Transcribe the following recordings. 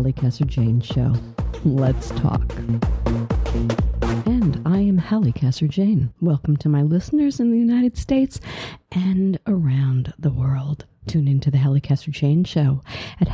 Hallie Casser-Jane Show. Let's talk. And I am Hallie Casser-Jane. Welcome to my listeners in the United States and around the world. Tune into the Hallie Casser-Jane Show at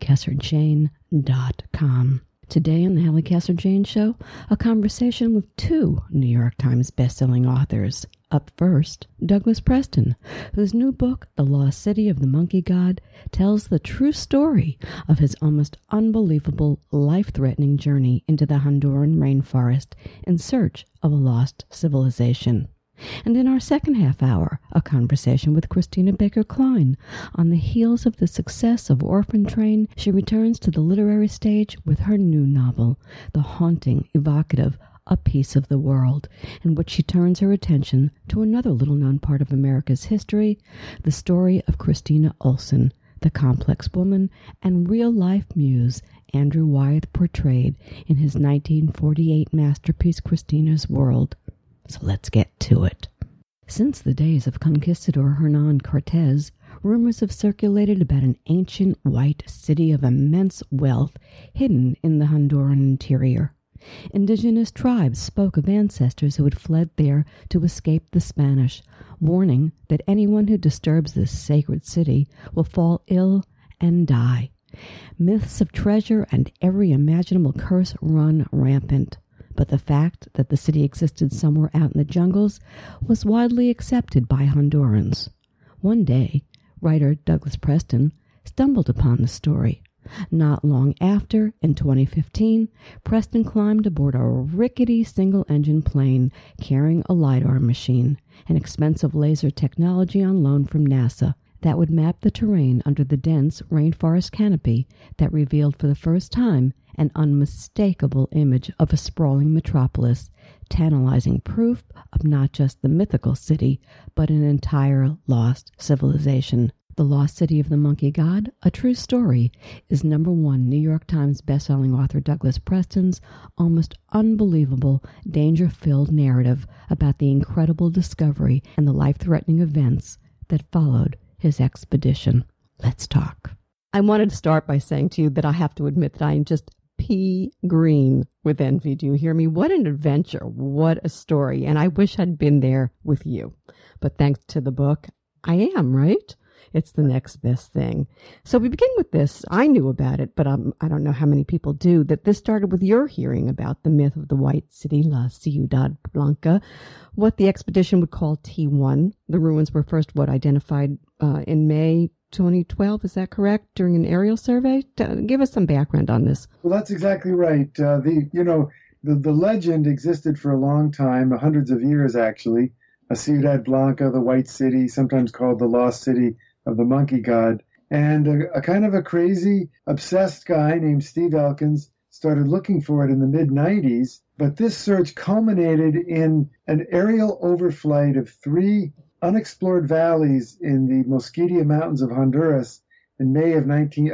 HallieCasserJane.com. Today on the Hallie Casser-Jane Show, a conversation with two New York Times bestselling authors. Up first, Douglas Preston, whose new book, The Lost City of the Monkey God, tells the true story of his almost unbelievable, life-threatening journey into the Honduran rainforest in search of a lost civilization. And in our second half hour, a conversation with Christina Baker Klein. On the heels of the success of Orphan Train, she returns to the literary stage with her new novel, the haunting, evocative A Piece of the World, in which she turns her attention to another little-known part of America's history, the story of Christina Olson, the complex woman and real-life muse Andrew Wyeth portrayed in his 1948 masterpiece Christina's World. So let's get to it. Since the days of Conquistador Hernan Cortez, rumors have circulated about an ancient white city of immense wealth hidden in the Honduran interior. Indigenous tribes spoke of ancestors who had fled there to escape the Spanish, warning that anyone who disturbs this sacred city will fall ill and die. Myths of treasure and every imaginable curse run rampant. But the fact that the city existed somewhere out in the jungles was widely accepted by Hondurans. One day, writer Douglas Preston stumbled upon the story. Not long after, in 2015, Preston climbed aboard a rickety single-engine plane carrying a LiDAR machine, an expensive laser technology on loan from NASA that would map the terrain under the dense rainforest canopy that revealed for the first time an unmistakable image of a sprawling metropolis, tantalizing proof of not just the mythical city, but an entire lost civilization. The Lost City of the Monkey God, A True Story, is #1 New York Times bestselling author Douglas Preston's almost unbelievable, danger-filled narrative about the incredible discovery and the life-threatening events that followed his expedition. Let's talk. I wanted to start by saying to you that I have to admit that I am just pea green with envy. Do you hear me? What an adventure. What a story. And I wish I'd been there with you. But thanks to the book, I am, right? It's the next best thing. So we begin with this. I knew about it, but I don't know how many people do, that this started with your hearing about the myth of the White City, La Ciudad Blanca, what the expedition would call T1. The ruins were first identified in May 2012, is that correct? During an aerial survey? Give us some background on this. Well, that's exactly right. The legend existed for a long time, hundreds of years actually. A Ciudad Blanca, the White City, sometimes called the Lost City of the Monkey God. And a kind of a crazy, obsessed guy named Steve Elkins started looking for it in the mid-90s. But this search culminated in an aerial overflight of 3 unexplored valleys in the Mosquitia Mountains of Honduras in May of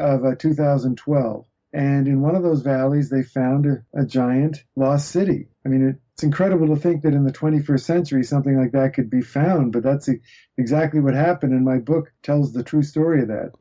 2012. And in one of those valleys, they found a giant lost city. I mean, it's incredible to think that in the 21st century, something like that could be found, but that's exactly what happened, and my book tells the true story of that.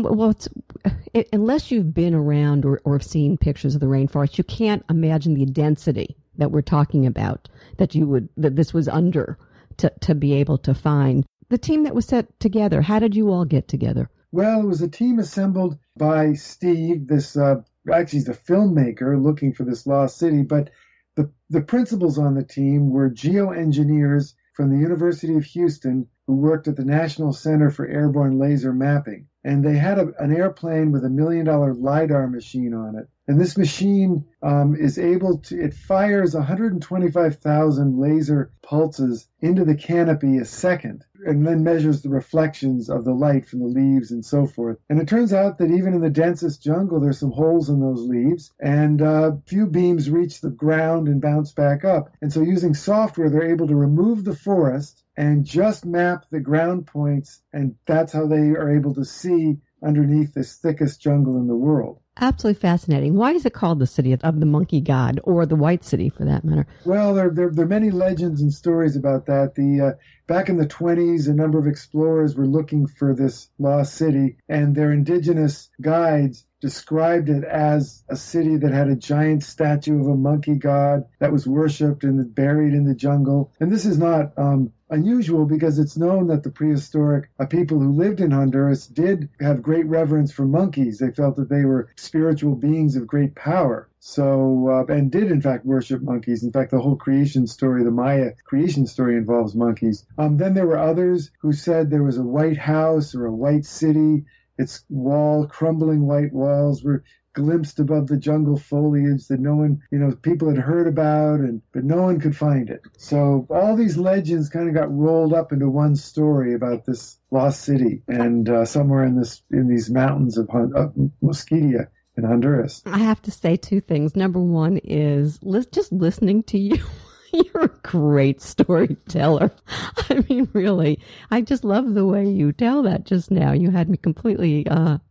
Unless you've been around or have seen pictures of the rainforest, you can't imagine the density that we're talking about, that this was under to be able to find. The team that was set together, how did you all get together? Well, it was a team assembled by Steve, actually he's a filmmaker looking for this lost city, but the principals on the team were geoengineers from the University of Houston who worked at the National Center for Airborne Laser Mapping. And they had an airplane with $1 million LiDAR machine on it. And this machine it fires 125,000 laser pulses into the canopy a second, and then measures the reflections of the light from the leaves and so forth. And it turns out that even in the densest jungle, there's some holes in those leaves, and few beams reach the ground and bounce back up. And so using software, they're able to remove the forest and just map the ground points, and that's how they are able to see underneath this thickest jungle in the world. Absolutely fascinating. Why is it called the City of the Monkey God, or the White City for that matter? Well, there are many legends and stories about that. Back in the 1920s, a number of explorers were looking for this lost city, and their indigenous guides described it as a city that had a giant statue of a monkey god that was worshipped and buried in the jungle. And this is not unusual because it's known that the prehistoric people who lived in Honduras did have great reverence for monkeys. They felt that they were spiritual beings of great power. So, and did in fact worship monkeys. In fact, the whole creation story, the Maya creation story, involves monkeys. Then there were others who said there was a white house or a white city. Its crumbling white walls were glimpsed above the jungle foliage that no one, people had heard about, but no one could find it. So all these legends kind of got rolled up into one story about this lost city, and somewhere in these mountains of Mosquitia in Honduras. I have to say two things. Number one is just listening to you. You're a great storyteller. I mean, really, I just love the way you tell that just now. You had me completely,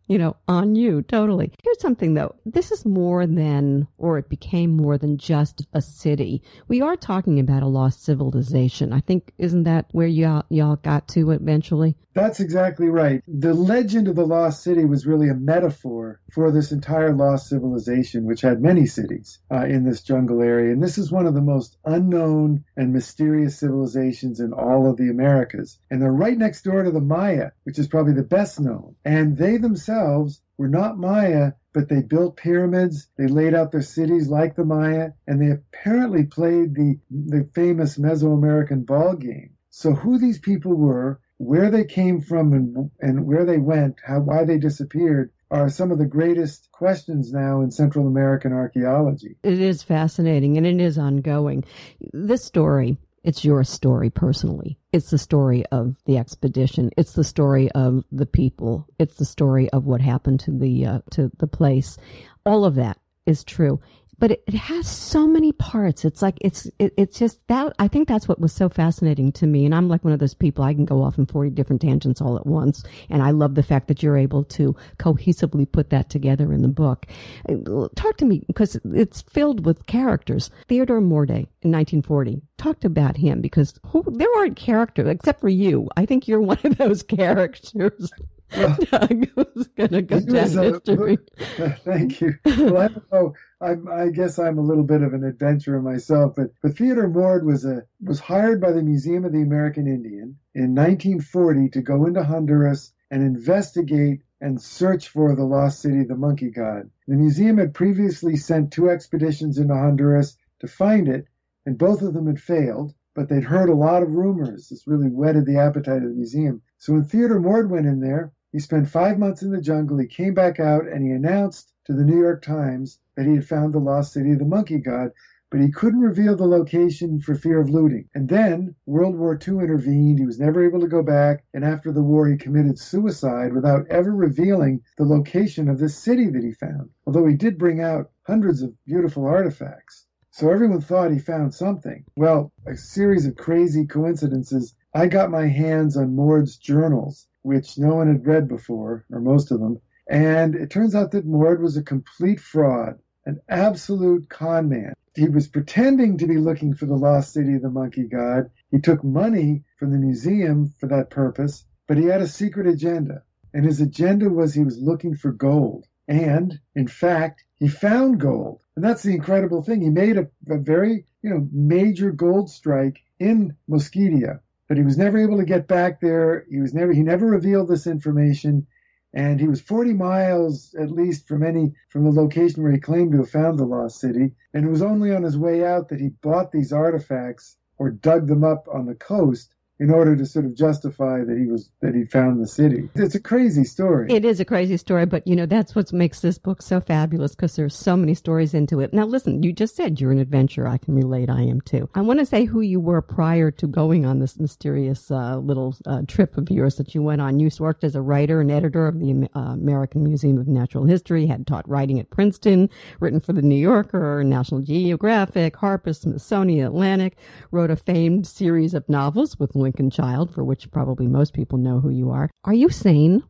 on you, totally. Here's something, though. This is more than, or it became more than just a city. We are talking about a lost civilization. I think, isn't that where y'all got to eventually? That's exactly right. The legend of the lost city was really a metaphor for this entire lost civilization, which had many cities in this jungle area. And this is one of the most unknown and mysterious civilizations in all of the Americas. And they're right next door to the Maya, which is probably the best known. And they themselves were not Maya, but they built pyramids, they laid out their cities like the Maya, and they apparently played the famous Mesoamerican ball game. So who these people were, where they came from and where they went, why they disappeared, are some of the greatest questions now in Central American archaeology. It is fascinating, and it is ongoing. This story, it's your story personally. It's the story of the expedition. It's the story of the people. It's the story of what happened to the place. All of that is true. But it has so many parts. It's like, it's just that, I think that's what was so fascinating to me. And I'm like one of those people, I can go off in 40 different tangents all at once. And I love the fact that you're able to cohesively put that together in the book. Talk to me, because it's filled with characters. Theodore Morday in 1940, talked about him, because there aren't characters except for you. I think you're one of those characters. Well, Doug was going to go down history. Thank you. Well, I don't know. I guess I'm a little bit of an adventurer myself, but Theodore Mord was hired by the Museum of the American Indian in 1940 to go into Honduras and investigate and search for the lost city of the monkey god. The museum had previously sent 2 expeditions into Honduras to find it, and both of them had failed, but they'd heard a lot of rumors. This really whetted the appetite of the museum. So when Theodore Mord went in there, he spent 5 months in the jungle. He came back out and he announced to the New York Times that he had found the lost city of the monkey god, but he couldn't reveal the location for fear of looting. And then World War II intervened. He was never able to go back. And after the war, he committed suicide without ever revealing the location of this city that he found, although he did bring out hundreds of beautiful artifacts. So everyone thought he found something. Well, a series of crazy coincidences. I got my hands on Mord's journals, which no one had read before, or most of them. And it turns out that Mord was a complete fraud, an absolute con man. He was pretending to be looking for the lost city of the monkey god. He took money from the museum for that purpose, but he had a secret agenda. And his agenda was he was looking for gold. And, in fact, he found gold. And that's the incredible thing. He made a very, major gold strike in Mosquitia, but he was never able to get back there. He never revealed this information. And he was 40 miles at least from the location where he claimed to have found the lost city. And it was only on his way out that he bought these artifacts or dug them up on the coast in order to sort of justify that he found the city. It's a crazy story. It is a crazy story, but that's what makes this book so fabulous, because there's so many stories into it. Now listen, you just said you're an adventurer. I can relate. I am too. I want to say who you were prior to going on this mysterious little trip of yours that you went on. You worked as a writer and editor of the American Museum of Natural History, had taught writing at Princeton, written for the New Yorker, National Geographic, Harper's, Smithsonian, Atlantic, wrote a famed series of novels with Lincoln Child, for which probably most people know who you are. Are you sane?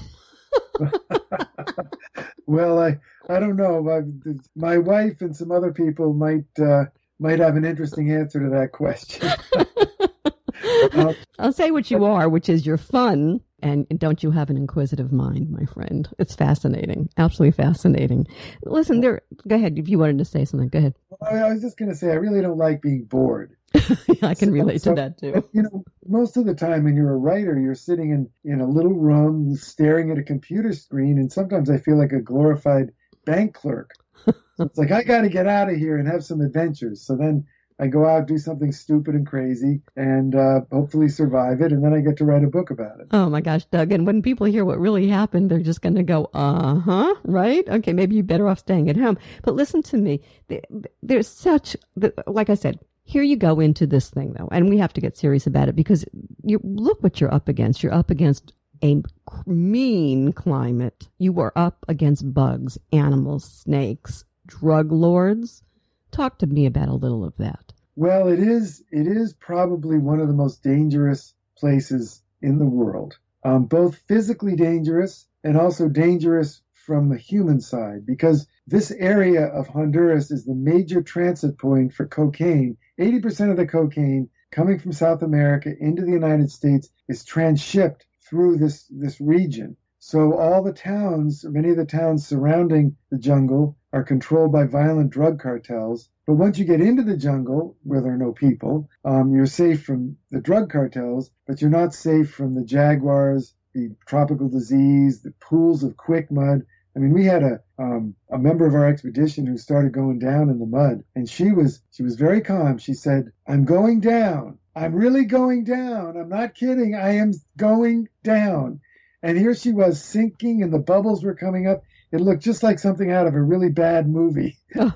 Well, I don't know. My wife and some other people might have an interesting answer to that question. I'll say what you are, which is you're fun. And don't you have an inquisitive mind, my friend? It's fascinating. Absolutely fascinating. Listen, go ahead. If you wanted to say something, go ahead. Well, I was just going to say, I really don't like being bored. I can relate to that too. You know, most of the time when you're a writer, you're sitting in a little room staring at a computer screen, and sometimes I feel like a glorified bank clerk. So it's like, I got to get out of here and have some adventures. So then I go out, do something stupid and crazy, and hopefully survive it, and then I get to write a book about it. Oh my gosh, Doug. And when people hear what really happened, they're just going to go, uh-huh, right? Okay, maybe you're better off staying at home. But listen to me. There's such, like I said, here you go into this thing, though, and we have to get serious about it because look what you're up against. You're up against a mean climate. You are up against bugs, animals, snakes, drug lords. Talk to me about a little of that. Well, it is probably one of the most dangerous places in the world, both physically dangerous and also dangerous from the human side, because this area of Honduras is the major transit point for cocaine. 80% of the cocaine coming from South America into the United States is transshipped through this region. So all the towns, many of the towns surrounding the jungle, are controlled by violent drug cartels. But once you get into the jungle, where there are no people, you're safe from the drug cartels, but you're not safe from the jaguars, the tropical disease, the pools of quick mud. I mean, we had a member of our expedition who started going down in the mud, and she was very calm. She said, "I'm going down. I'm really going down. I'm not kidding. I am going down." And here she was sinking, and the bubbles were coming up. It looked just like something out of a really bad movie.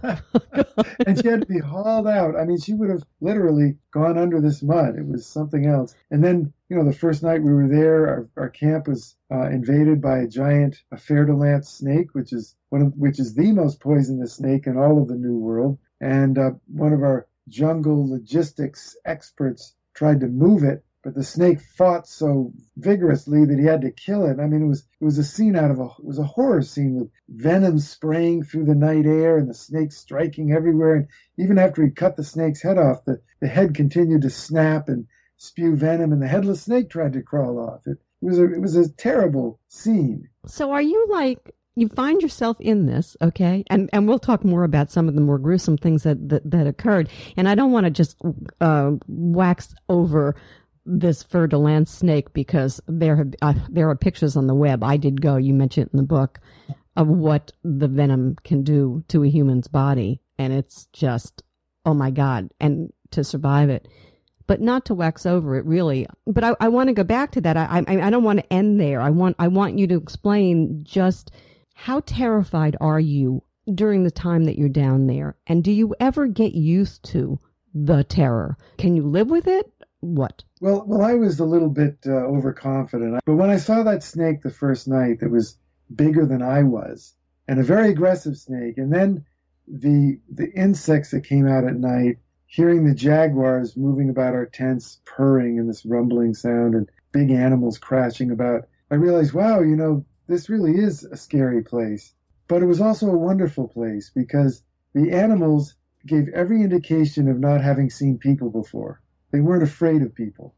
And she had to be hauled out. I mean, she would have literally gone under this mud. It was something else. And then, the first night we were there, our camp was invaded by a giant fer-de-lance snake, which is the most poisonous snake in all of the New World. And one of our jungle logistics experts tried to move it, but the snake fought so vigorously that he had to kill it. I mean, it was a scene it was a horror scene with venom spraying through the night air and the snake striking everywhere. And even after he cut the snake's head off, the head continued to snap and spew venom, and the headless snake tried to crawl off. It was a terrible scene. So are you like, you find yourself in this, okay? And we'll talk more about some of the more gruesome things that occurred. And I don't want to just wax over this fer-de-lance snake, because there are pictures on the web. I did go, you mentioned it in the book, of what the venom can do to a human's body. And it's just, oh my God. And to survive it. But not to wax over it, really. But I want to go back to that. I don't want to end there. I want you to explain just how terrified are you during the time that you're down there? And do you ever get used to the terror? Can you live with it? What? Well, I was a little bit overconfident. But when I saw that snake the first night that was bigger than I was, and a very aggressive snake, and then the insects that came out at night, hearing the jaguars moving about our tents, purring in this rumbling sound, and big animals crashing about, I realized, wow, this really is a scary place. But it was also a wonderful place, because the animals gave every indication of not having seen people before. They weren't afraid of people.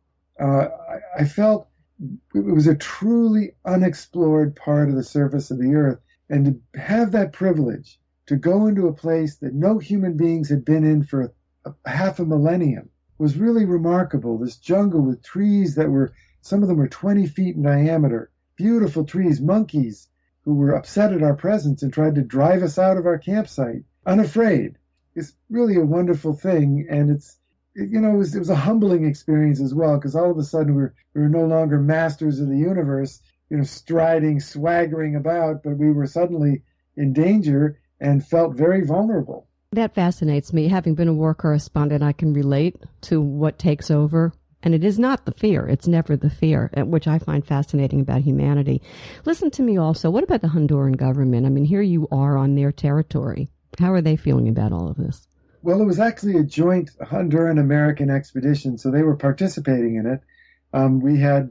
I felt it was a truly unexplored part of the surface of the earth, and to have that privilege to go into a place that no human beings had been in for half a millennium was really remarkable. This jungle with trees that some of them were 20 feet in diameter, beautiful trees, monkeys who were upset at our presence and tried to drive us out of our campsite, unafraid. It's really a wonderful thing, and it was a humbling experience as well, because all of a sudden we were no longer masters of the universe, striding, swaggering about, but we were suddenly in danger and felt very vulnerable. That fascinates me. Having been a war correspondent, I can relate to what takes over. And it is not the fear. It's never the fear, which I find fascinating about humanity. Listen to me also. What about the Honduran government? I mean, here you are on their territory. How are they feeling about all of this? Well, it was actually a joint Honduran-American expedition, so they were participating in it. We had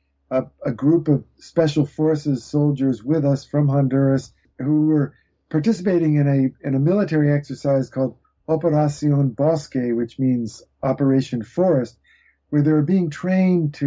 a group of special forces soldiers with us from Honduras who were participating in a military exercise called Operación Bosque, which means Operation Forest, where they were being trained to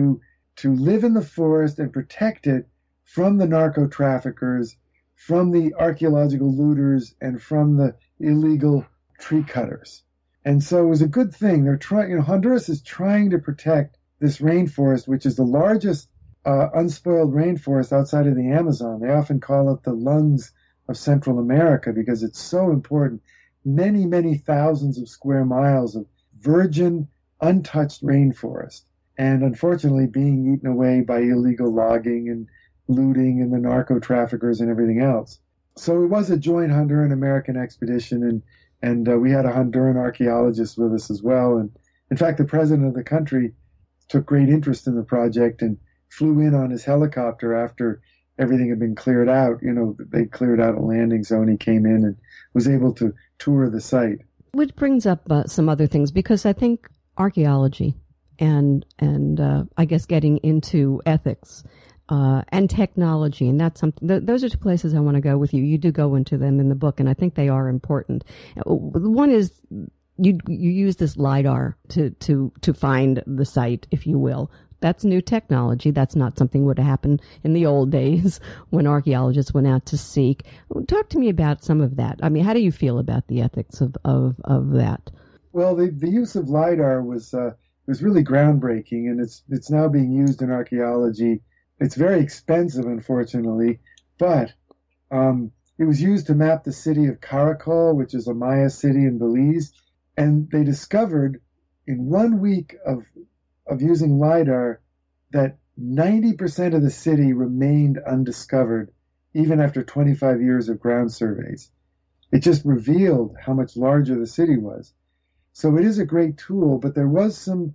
to live in the forest and protect it from the narco traffickers, from the archaeological looters, and from the illegal tree cutters. And so it was a good thing. They're trying, Honduras is trying to protect this rainforest, which is the largest unspoiled rainforest outside of the Amazon. They often call it the lungs of Central America because it's so important. Many, many thousands of square miles of virgin, untouched rainforest. And unfortunately being eaten away by illegal logging and looting and the narco traffickers and everything else. So it was a joint Honduran-American expedition, and we had a Honduran archaeologist with us as well. And in fact, the president of the country took great interest in the project and flew in on his helicopter after everything had been cleared out. They cleared out a landing zone. He came in and was able to tour the site. Which brings up some other things, because I think archaeology and I guess getting into ethics and technology, and that's something. Those are two places I want to go with you. You do go into them in the book, and I think they are important. One is you use this LiDAR to find the site, if you will. That's new technology. That's not something that would have happened in the old days when archaeologists went out to seek. Talk to me about some of that. I mean, how do you feel about the ethics of that? Well, the use of LiDAR was really groundbreaking, and it's now being used in archaeology. It's very expensive, unfortunately, but it was used to map the city of Caracol, which is a Maya city in Belize, and they discovered in 1 week of using LiDAR that 90% of the city remained undiscovered, even after 25 years of ground surveys. It just revealed how much larger the city was. So it is a great tool, but there was some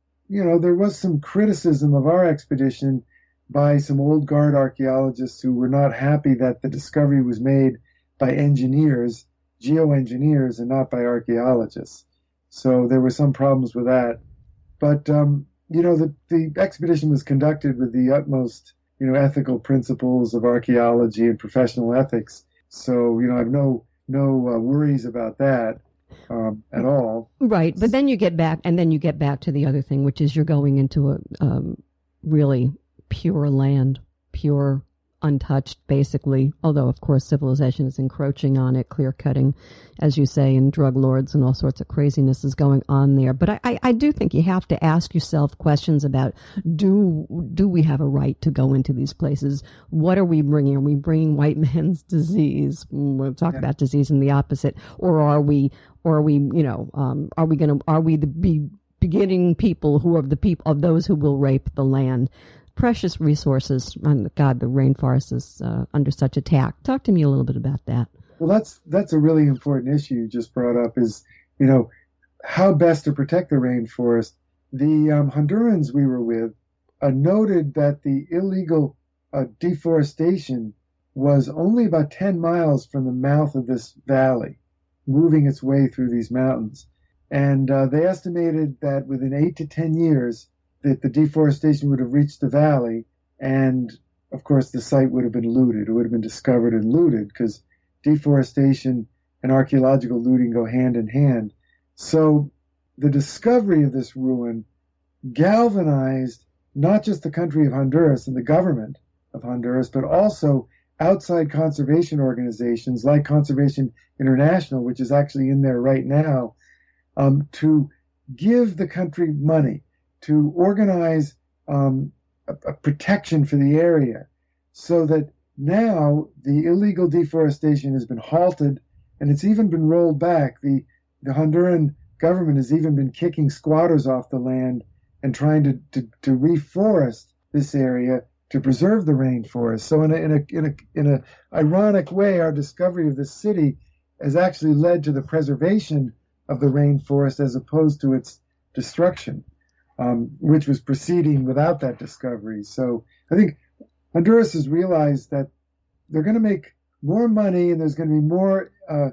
criticism of our expedition by some old guard archaeologists who were not happy that the discovery was made by engineers, geoengineers, and not by archaeologists. So there were some problems with that. But, the expedition was conducted with the utmost, ethical principles of archaeology and professional ethics. So, I have no worries about that at all. Right. But then you get back to the other thing, which is you're going into a really pure land, pure, untouched, basically, although, of course, civilization is encroaching on it, clear-cutting, as you say, and drug lords and all sorts of craziness is going on there. But I do think you have to ask yourself questions about, do we have a right to go into these places? What are we bringing? Are we bringing white man's disease? We'll talk about disease and the opposite. Or are we the beginning people who are the people of those who will rape the land? Precious resources. God, the rainforest is under such attack. Talk to me a little bit about that. Well, that's a really important issue you just brought up is, how best to protect the rainforest. The Hondurans we were with noted that the illegal deforestation was only about 10 miles from the mouth of this valley, moving its way through these mountains. And they estimated that within 8 to 10 years, that the deforestation would have reached the valley, and of course the site would have been looted. It would have been discovered and looted, because deforestation and archaeological looting go hand in hand. So the discovery of this ruin galvanized not just the country of Honduras and the government of Honduras, but also outside conservation organizations like Conservation International, which is actually in there right now, to give the country money to organize a protection for the area, so that now the illegal deforestation has been halted, and it's even been rolled back. The Honduran government has even been kicking squatters off the land and trying to reforest this area to preserve the rainforest. So in a ironic way, our discovery of this city has actually led to the preservation of the rainforest as opposed to its destruction, which was proceeding without that discovery. So I think Honduras has realized that they're going to make more money and there's going to be more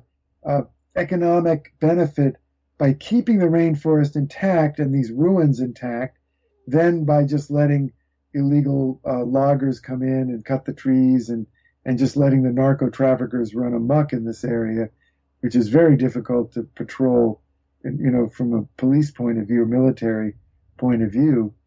economic benefit by keeping the rainforest intact and these ruins intact than by just letting illegal loggers come in and cut the trees and just letting the narco traffickers run amok in this area, which is very difficult to patrol, from a police point of view or military point of view.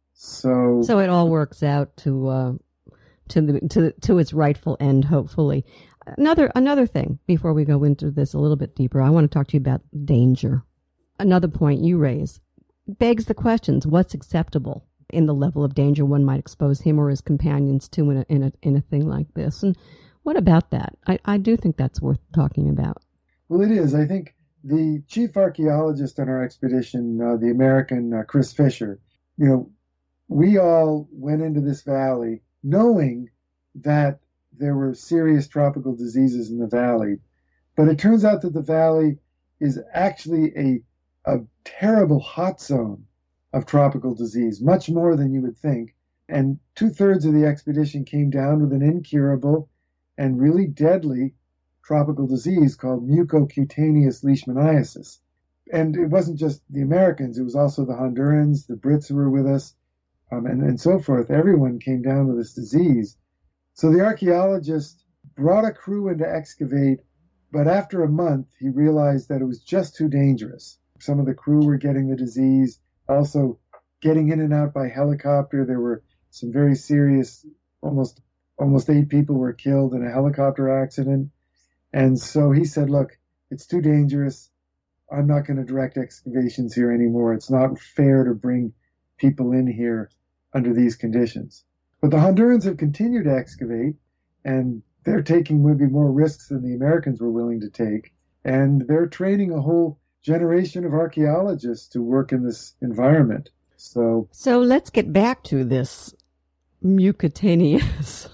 So it all works out to its rightful end, hopefully. Another thing before we go into this a little bit deeper, I want to talk to you about danger. Another point you raise begs the questions: what's acceptable in the level of danger one might expose him or his companions to in a thing like this? And what about that? I do think that's worth talking about. Well, it is. I think the chief archaeologist on our expedition, the American Chris Fisher, we all went into this valley knowing that there were serious tropical diseases in the valley. But it turns out that the valley is actually a terrible hot zone of tropical disease, much more than you would think. And 2/3 of the expedition came down with an incurable and really deadly tropical disease called mucocutaneous leishmaniasis. And it wasn't just the Americans, it was also the Hondurans, the Brits who were with us, and so forth. Everyone came down with this disease. So the archaeologist brought a crew in to excavate, but after a month, he realized that it was just too dangerous. Some of the crew were getting the disease, also getting in and out by helicopter. There were some very serious, almost 8 people were killed in a helicopter accident. And so he said, look, it's too dangerous. I'm not going to direct excavations here anymore. It's not fair to bring people in here under these conditions. But the Hondurans have continued to excavate, and they're taking maybe more risks than the Americans were willing to take. And they're training a whole generation of archaeologists to work in this environment. So let's get back to this mucocutaneous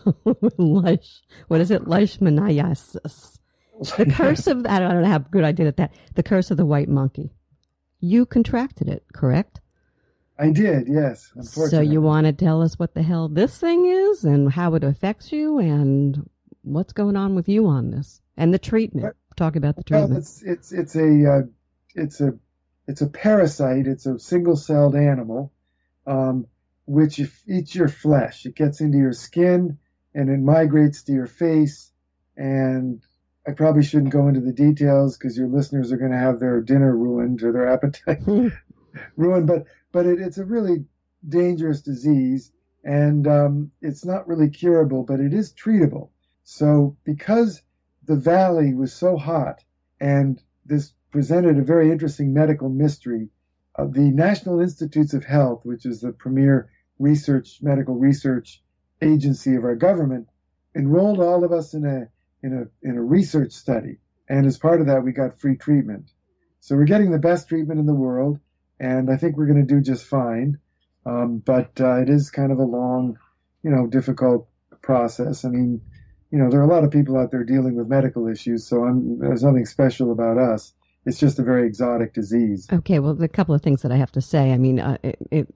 leishmaniasis. The curse of, I don't know how good I did at that, the curse of the white monkey. You contracted it, correct? I did, yes. So you want to tell us what the hell this thing is and how it affects you and what's going on with you on this and the treatment. Talk about the treatment. Well, it's a parasite. It's a single-celled animal, which eats your flesh. It gets into your skin and it migrates to your face. And I probably shouldn't go into the details because your listeners are going to have their dinner ruined or their appetite ruined. But it's a really dangerous disease, and it's not really curable, but it is treatable. So because the valley was so hot, and this presented a very interesting medical mystery, the National Institutes of Health, which is the premier medical research agency of our government, enrolled all of us in a research study. And as part of that, we got free treatment. So we're getting the best treatment in the world. And I think we're going to do just fine. But it is kind of a long, difficult process. I mean, there are a lot of people out there dealing with medical issues, so there's nothing special about us. It's just a very exotic disease. Okay, well, a couple of things that I have to say. I mean, I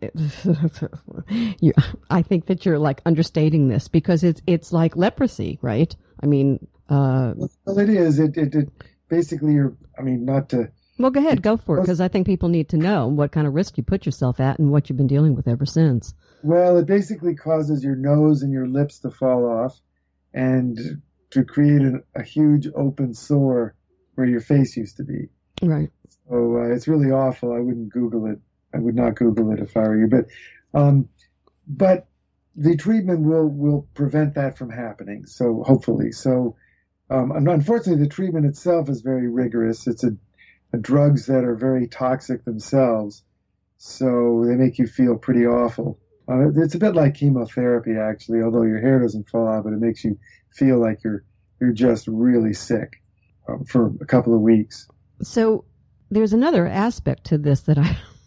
think that you're like understating this because it's like leprosy, right? I mean, well, it is. It basically, not to. Well, go ahead, go for it, because I think people need to know what kind of risk you put yourself at and what you've been dealing with ever since. Well, it basically causes your nose and your lips to fall off and to create a huge open sore where your face used to be. Right. So it's really awful. I wouldn't Google it. I would not Google it if I were you. But the treatment will prevent that from happening. So hopefully. So unfortunately, the treatment itself is very rigorous. It's drugs that are very toxic themselves, so they make you feel pretty awful. It's a bit like chemotherapy, actually, although your hair doesn't fall out, but it makes you feel like you're just really sick for a couple of weeks. So there's another aspect to this that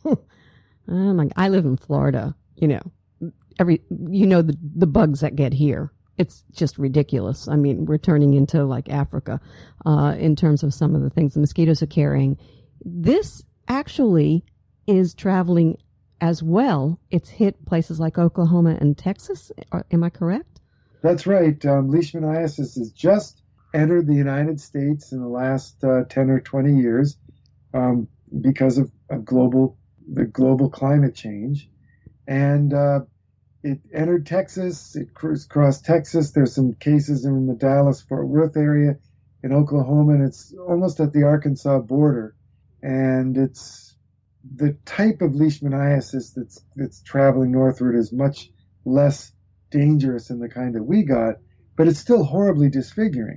I live in Florida. The bugs that get here. It's just ridiculous. I mean, we're turning into like Africa in terms of some of the things the mosquitoes are carrying. This actually is traveling as well. It's hit places like Oklahoma and Texas. Am I correct? That's right. Leishmaniasis has just entered the United States in the last 10 or 20 years because of the global climate change. And it entered Texas. It crossed Texas. There's some cases in the Dallas-Fort Worth area, in Oklahoma, and it's almost at the Arkansas border. And it's the type of leishmaniasis that's traveling northward is much less dangerous than the kind that we got, but it's still horribly disfiguring.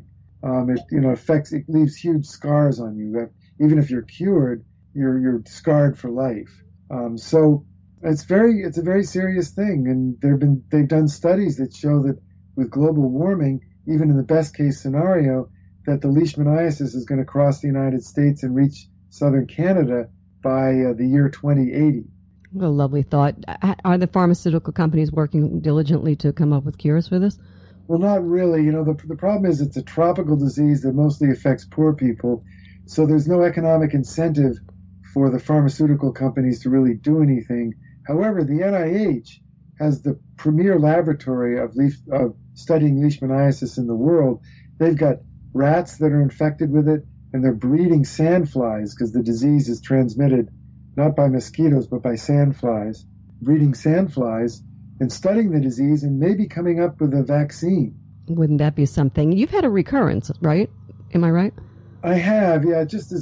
It leaves huge scars on you. Even if you're cured, you're scarred for life. So it's a very serious thing, and they've done studies that show that with global warming, even in the best case scenario, that the leishmaniasis is going to cross the United States and reach southern Canada by the year 2080. What a lovely thought. Are the pharmaceutical companies working diligently to come up with cures for this? Well, not really. The problem is it's a tropical disease that mostly affects poor people, so there's no economic incentive for the pharmaceutical companies to really do anything. However, the NIH has the premier laboratory of studying leishmaniasis in the world. They've got rats that are infected with it, and they're breeding sandflies because the disease is transmitted not by mosquitoes but by sandflies, breeding sandflies and studying the disease and maybe coming up with a vaccine. Wouldn't that be something? You've had a recurrence, right? Am I right? I have, yeah. It just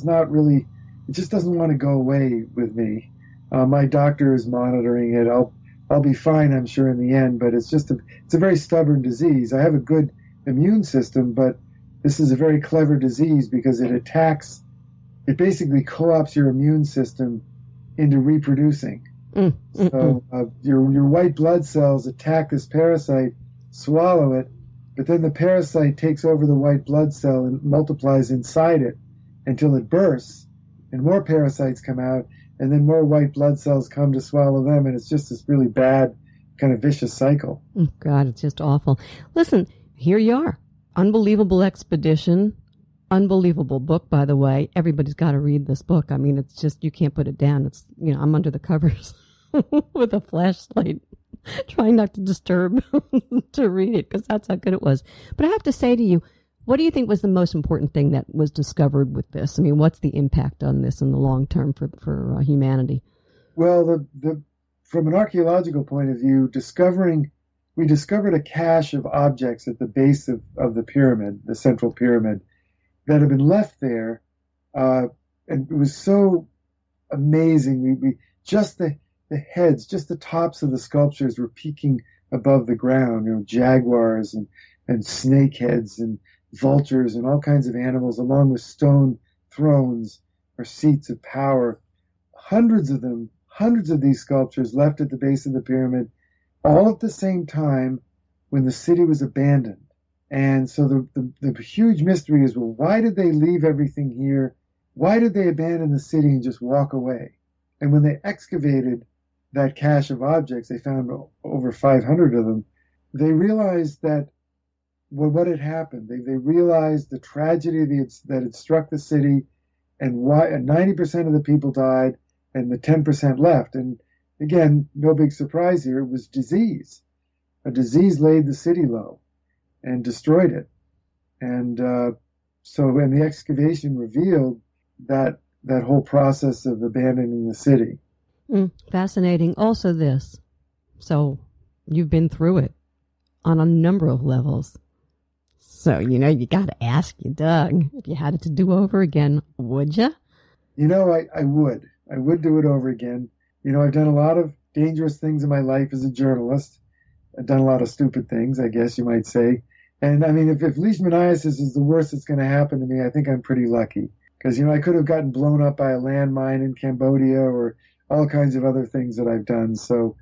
doesn't want to go away with me. My doctor is monitoring it. I'll be fine, I'm sure, in the end, but it's a very stubborn disease. I have a good immune system, but this is a very clever disease because it basically co-opts your immune system into reproducing. So your white blood cells attack this parasite, swallow it, but then the parasite takes over the white blood cell and multiplies inside it until it bursts, and more parasites come out, and then more white blood cells come to swallow them, and it's just this really bad kind of vicious cycle. Oh, God, it's just awful. Listen, here you are. Unbelievable expedition. Unbelievable book, by the way. Everybody's got to read this book. I mean, it's just, you can't put it down. It's, I'm under the covers with a flashlight, trying not to disturb to read it, because that's how good it was. But I have to say to you, what do you think was the most important thing that was discovered with this? I mean, what's the impact on this in the long term for humanity? Well, from an archaeological point of view, we discovered a cache of objects at the base of the pyramid, the central pyramid, that had been left there, and it was so amazing. We just the heads, just the tops of the sculptures were peeking above the ground. Jaguars and snake heads and vultures and all kinds of animals, along with stone thrones or seats of power. Hundreds of them, hundreds of these sculptures left at the base of the pyramid, all at the same time when the city was abandoned. And so the huge mystery is, well, why did they leave everything here? Why did they abandon the city and just walk away? And when they excavated that cache of objects, they found over 500 of them. They realized that what had happened. They realized the tragedy that had struck the city, and why 90% of the people died and the 10% left. And again, no big surprise here. It was disease. A disease laid the city low and destroyed it. And the excavation revealed that whole process of abandoning the city. Fascinating. Also this. So you've been through it on a number of levels. So, you got to ask you, Doug, if you had it to do over again, would you? I would. I would do it over again. I've done a lot of dangerous things in my life as a journalist. I've done a lot of stupid things, I guess you might say. And I mean, if leishmaniasis is the worst that's going to happen to me, I think I'm pretty lucky. Because, I could have gotten blown up by a landmine in Cambodia or all kinds of other things that I've done.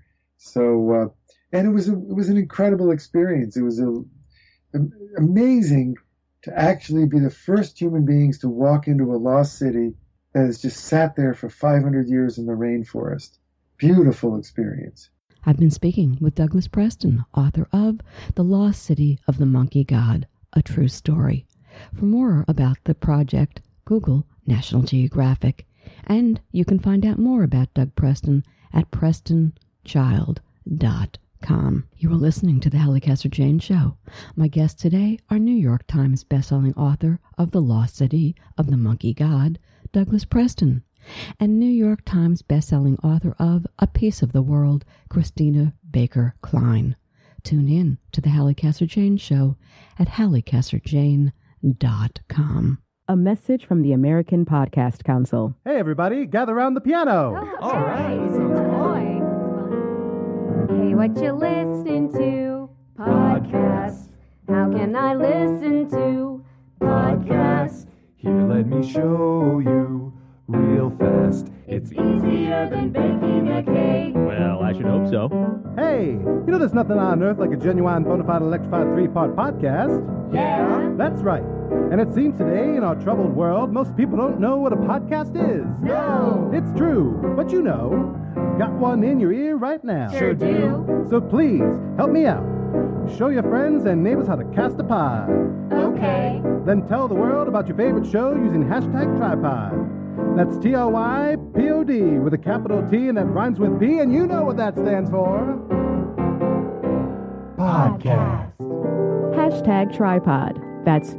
And it was an incredible experience. It was amazing to actually be the first human beings to walk into a lost city that has just sat there for 500 years in the rainforest. Beautiful experience. I've been speaking with Douglas Preston, author of The Lost City of the Monkey God, A True Story. For more about the project, Google National Geographic. And you can find out more about Doug Preston at PrestonChild.com. You are listening to The Hallie Casser-Jaynes Show. My guests today are New York Times bestselling author of The Lost City of the Monkey God, Douglas Preston, and New York Times bestselling author of A Piece of the World, Christina Baker Klein. Tune in to The Hallie Casser-Jaynes Show at HallieCasserJayne.com. A message from the American Podcast Council. Hey, everybody, gather around the piano. All right. Hey, what you listening to? Podcast. How can I listen to podcast? Here, let me show you real fast. It's easier than baking a cake. Well, I should hope so. Hey, you know there's nothing on earth like a genuine, bona fide, electrified 3-part podcast? Yeah. That's right. And it seems today, in our troubled world, most people don't know what a podcast is. No. It's true, but you know. Got one in your ear right now. Sure do. So please, help me out. Show your friends and neighbors how to cast a pod. Okay. Then tell the world about your favorite show using hashtag Tripod. That's TRYPOD with a capital T and that rhymes with P, and you know what that stands for. Podcast. Hashtag Tripod. That's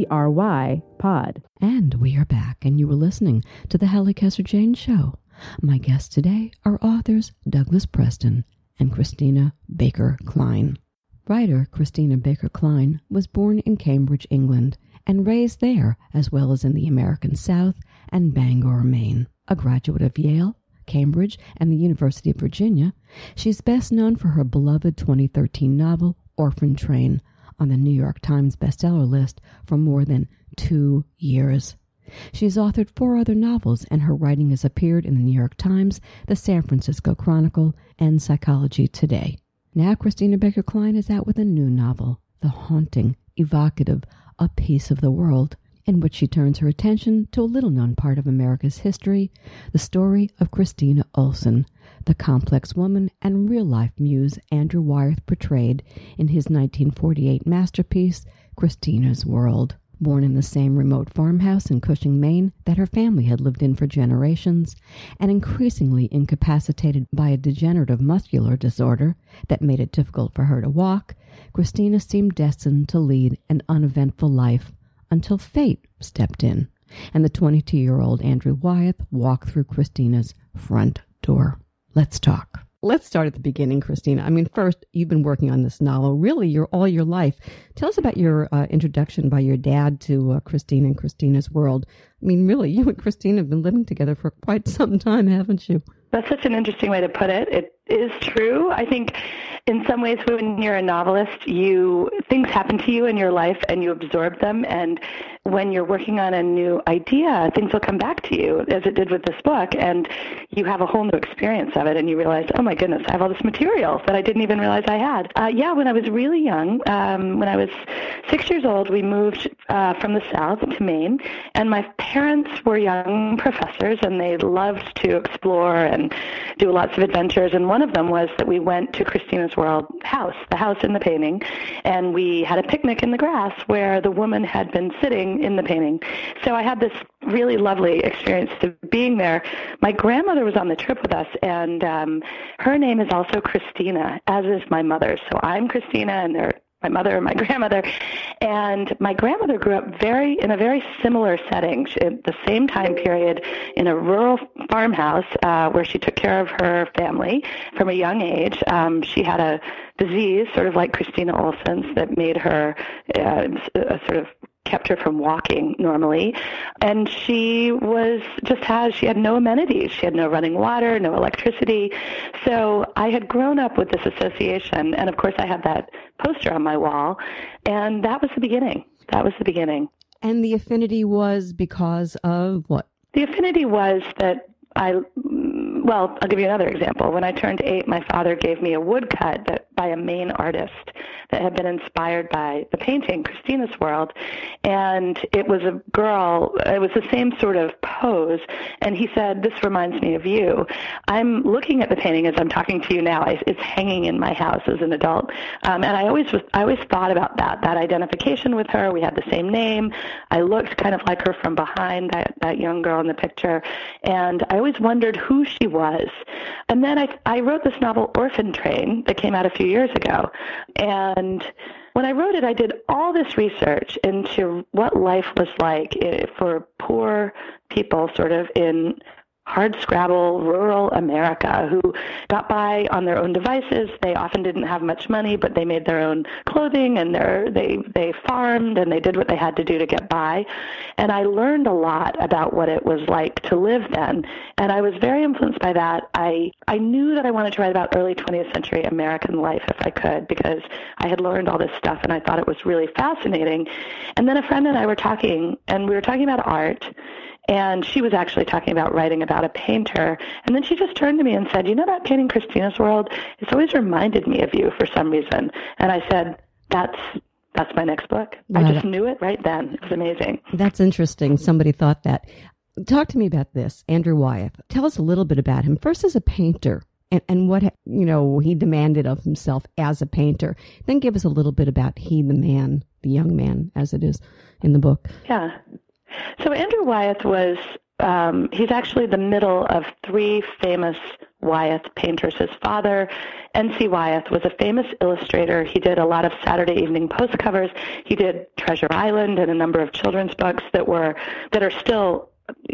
TRY pod. And we are back, and you were listening to the Hallie Kessler-Jane Show. My guests today are authors Douglas Preston and Christina Baker Klein. Writer Christina Baker Klein was born in Cambridge, England, and raised there, as well as in the American South and Bangor, Maine. A graduate of Yale, Cambridge, and the University of Virginia, she's best known for her beloved 2013 novel, Orphan Train, on the New York Times bestseller list for more than 2 years. She's authored 4 other novels, and her writing has appeared in the New York Times, the San Francisco Chronicle, and Psychology Today. Now Christina Baker Klein is out with a new novel, the haunting, evocative A Piece of the World, in which she turns her attention to a little-known part of America's history, the story of Christina Olson, the complex woman and real-life muse Andrew Wyeth portrayed in his 1948 masterpiece, Christina's World. Born in the same remote farmhouse in Cushing, Maine, that her family had lived in for generations, and increasingly incapacitated by a degenerative muscular disorder that made it difficult for her to walk, Christina seemed destined to lead an uneventful life until fate stepped in, and the 22-year-old Andrew Wyeth walked through Christina's front door. Let's talk. Let's start at the beginning, Christina. I mean, first, you've been working on this novel really all your life. Tell us about your introduction by your dad to Christina and Christina's World. I mean, really, you and Christina have been living together for quite some time, haven't you? That's such an interesting way to put it. It is true. I think in some ways when you're a novelist, things happen to you in your life and you absorb them. And when you're working on a new idea, things will come back to you, as it did with this book, and you have a whole new experience of it, and you realize, oh my goodness, I have all this material that I didn't even realize I had. When I was really young, when I was 6 years old, we moved from the South to Maine, and my parents were young professors, and they loved to explore and do lots of adventures, and one of them was that we went to Christina's World house, the house in the painting, and we had a picnic in the grass where the woman had been sitting in the painting. So I had this really lovely experience of being there. My grandmother was on the trip with us, and her name is also Christina, as is my mother's. So I'm Christina, and they're my mother and my grandmother. And my grandmother grew up in a very similar setting, at the same time period, in a rural farmhouse where she took care of her family from a young age. She had a disease, sort of like Christina Olson's, that made her kept her from walking normally. And she had no amenities. She had no running water, no electricity. So I had grown up with this association. And of course I had that poster on my wall. And that was the beginning. And the affinity was because of what? The affinity was that I'll give you another example. When I turned 8, my father gave me a woodcut by a Maine artist that had been inspired by the painting, Christina's World. And it was a girl, it was the same sort of pose. And he said, "This reminds me of you." I'm looking at the painting as I'm talking to you now. It's hanging in my house as an adult. And I always thought about that identification with her. We had the same name. I looked kind of like her from behind, that young girl in the picture. And I always wondered who she was. And then I wrote this novel, Orphan Train, that came out a few years ago. And when I wrote it, I did all this research into what life was like for poor people sort of in hardscrabble rural America who got by on their own devices. They often didn't have much money, but they made their own clothing, and they farmed, and they did what they had to do to get by. And I learned a lot about what it was like to live then, and I was very influenced by that. I knew that I wanted to write about early 20th century American life if I could, because I had learned all this stuff, and I thought it was really fascinating. And then a friend and I were talking, and we were talking about art, and she was actually talking about writing about a painter. And then she just turned to me and said, you know that painting Christina's World? It's always reminded me of you for some reason. And I said, that's my next book. I just knew it right then. It was amazing. That's interesting. Somebody thought that. Talk to me about this, Andrew Wyeth. Tell us a little bit about him. First as a painter and what, he demanded of himself as a painter. Then give us a little bit about he, the man, the young man, as it is in the book. Yeah. So Andrew Wyeth was, he's actually the middle of three famous Wyeth painters. His father, N.C. Wyeth, was a famous illustrator. He did a lot of Saturday Evening Post covers. He did Treasure Island and a number of children's books that are still,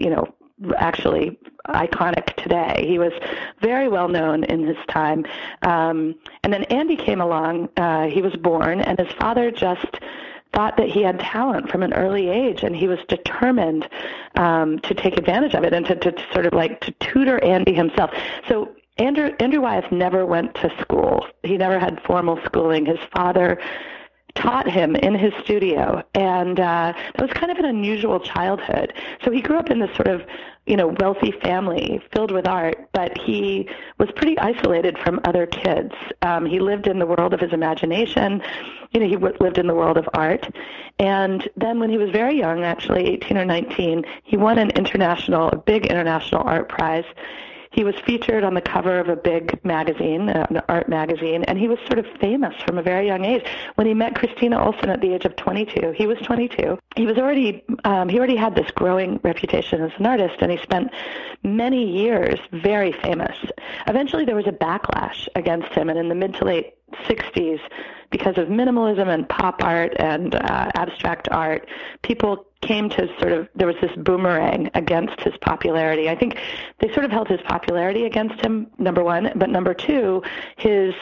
actually iconic today. He was very well known in his time. And then Andy came along. He was born, and his father just thought that he had talent from an early age, and he was determined to take advantage of it and to sort of like to tutor Andy himself. So Andrew Wyeth never went to school. He never had formal schooling. His father taught him in his studio, and that was kind of an unusual childhood. So he grew up in this sort of wealthy family filled with art, but he was pretty isolated from other kids. He lived in the world of his imagination. He lived in the world of art. And then when he was very young, actually 18 or 19, he won a big international art prize. He was featured on the cover of a big magazine, an art magazine, and he was sort of famous from a very young age. When he met Christina Olson at the age of 22, he was 22. He already had this growing reputation as an artist, and he spent many years very famous. Eventually, there was a backlash against him, and in the mid to late 60s, because of minimalism and pop art and abstract art, people came to there was this boomerang against his popularity. I think they sort of held his popularity against him, number one, but number two, his,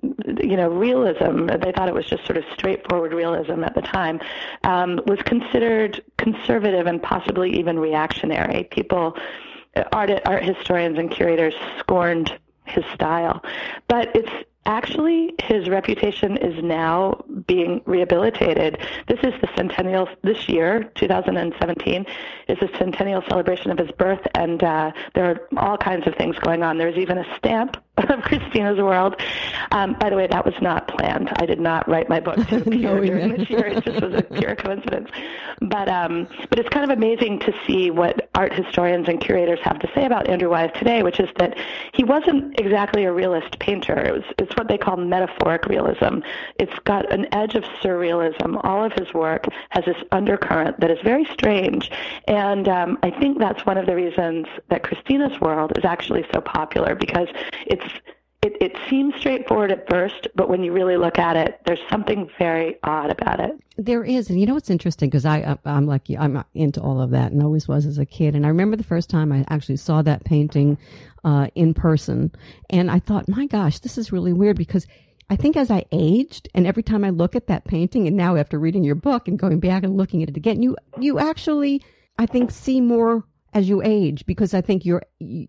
realism, they thought it was just sort of straightforward realism at the time, was considered conservative and possibly even reactionary. Art historians and curators scorned his style. But actually, his reputation is now being rehabilitated. This is the centennial, this year, 2017, is the centennial celebration of his birth, and there are all kinds of things going on. There's even a stamp of Christina's World. By the way, that was not planned. I did not write my book to appear during this year. It just was a pure coincidence. But it's kind of amazing to see what art historians and curators have to say about Andrew Wyeth today, which is that he wasn't exactly a realist painter. It's what they call metaphoric realism. It's got an edge of surrealism. All of his work has this undercurrent that is very strange. And I think that's one of the reasons that Christina's World is actually so popular, because it seems straightforward at first, but when you really look at it, there's something very odd about it. There is. And what's interesting, because I'm like you, I'm into all of that and always was as a kid. And I remember the first time I actually saw that painting in person. And I thought, my gosh, this is really weird, because I think as I aged, and every time I look at that painting, and now after reading your book and going back and looking at it again, you actually, I think, see more as you age, because I think you